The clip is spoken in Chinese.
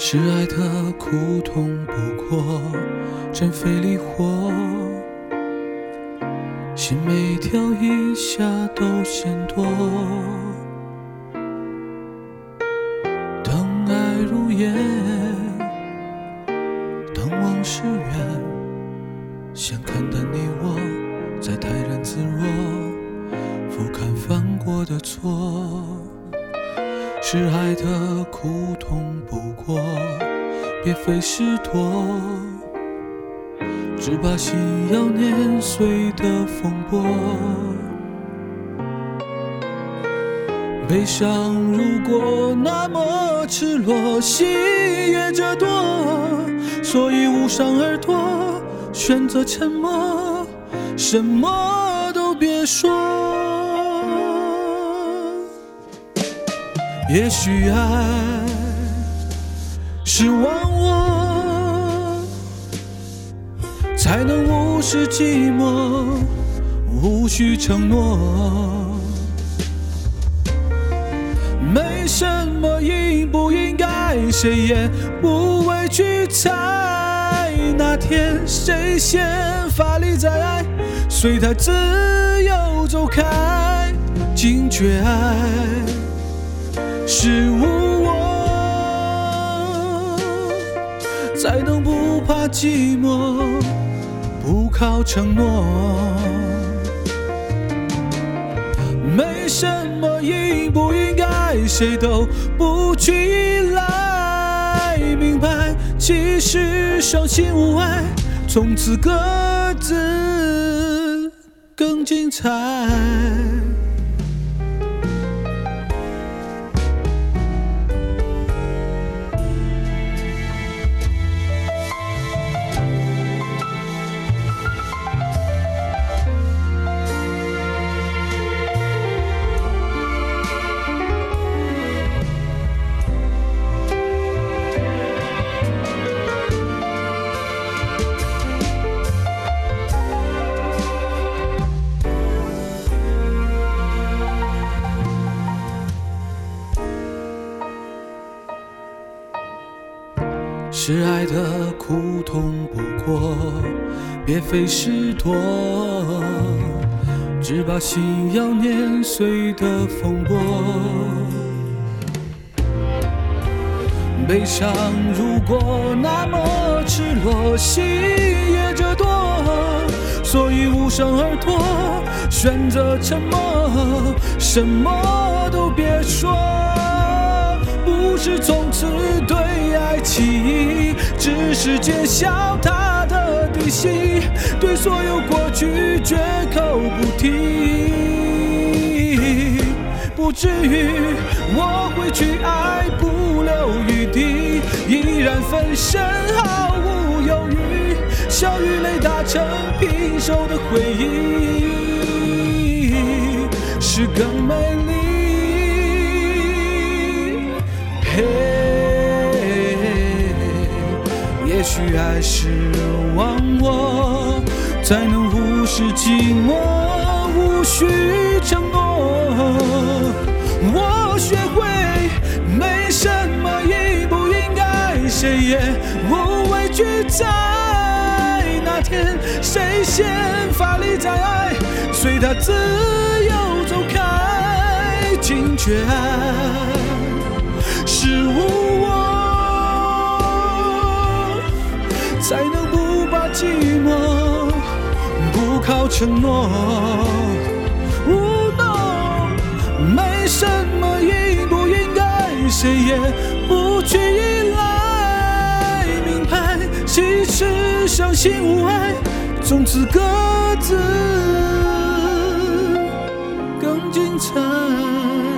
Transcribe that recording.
是爱的苦痛不过真费力活，心每跳一下都嫌多，等爱如烟，等往事远，先看淡你我，再泰然自若，俯瞰犯过的错。是爱的苦痛不过，别费事躲，只把心要碾碎的风波。悲伤如果那么赤裸，喜悦着多，所以无伤而躲，选择沉默，什么都别说。也许爱是忘我，才能无视寂寞，无需承诺。没什么应不应该，谁也不委屈猜。那天谁先发力再爱，随他自由走开。惊觉爱是无我，才能不怕寂寞，不靠承诺。没什么应不应该，谁都不去依赖。明白其实伤心无爱，从此各自更精彩。是爱的苦痛不过，别费事躲，只把心要碾碎的风波。悲伤如果那么赤裸，喜悦着多，所以无声而躲，选择沉默，什么都别说。不是从此对爱起疑，只是揭晓他的底细，对所有过去绝口不提。不至于我会去爱不留余地，依然分身毫无犹豫，笑与泪打成平手的回忆，是更美丽。也许爱是忘我，才能无视寂寞，无需承诺。我学会没什么应不应该，谁也不畏惧在那天谁先发力再爱，随他自由走开。惊觉爱是无我，才能不怕寂寞，不靠承诺。没什么应不应该，谁也不去依赖。明白其实伤心无爱，从此各自更精彩。